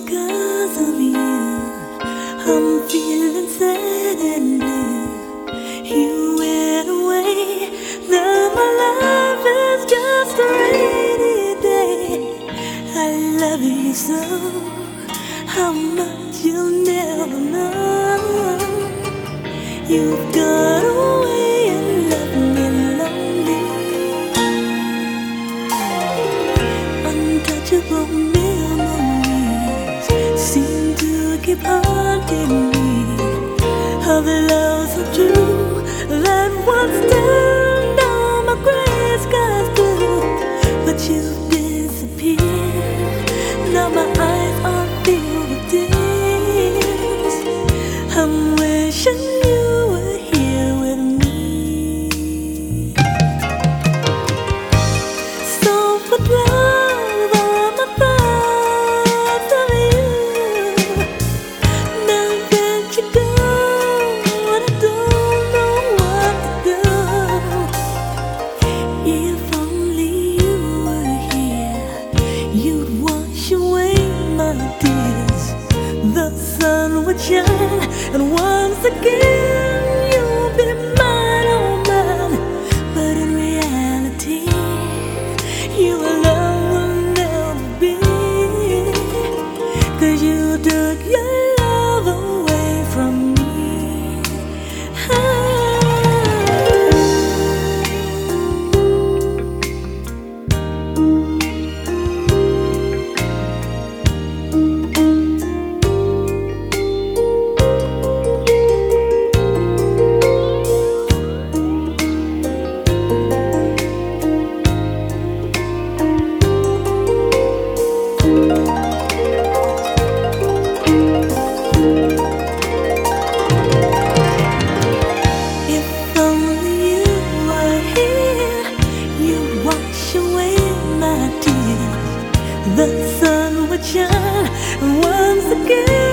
'cause of you, I'm feeling sad and blue. You went away, now my life is just a rainy day. I love you so, how much you'll never know. You've gone away and left me lonely. Untouchable memories seem to keep haunting me, of the love so true that once turned all my gray skies blue. But you've disappeared, now my eyes are filled with tears. I'm wishing you were here with me. So put love on my thoughts of you. Now that you're gone, I don't know what to do. If only you were here, you'd wash away my tears. The sun would shine, and once again you'll be mine, oh mine. But in reality, you alone will never be, 'cause you took your love away from me. If only you were here, you'd wash away my tears. The sun would shine once again.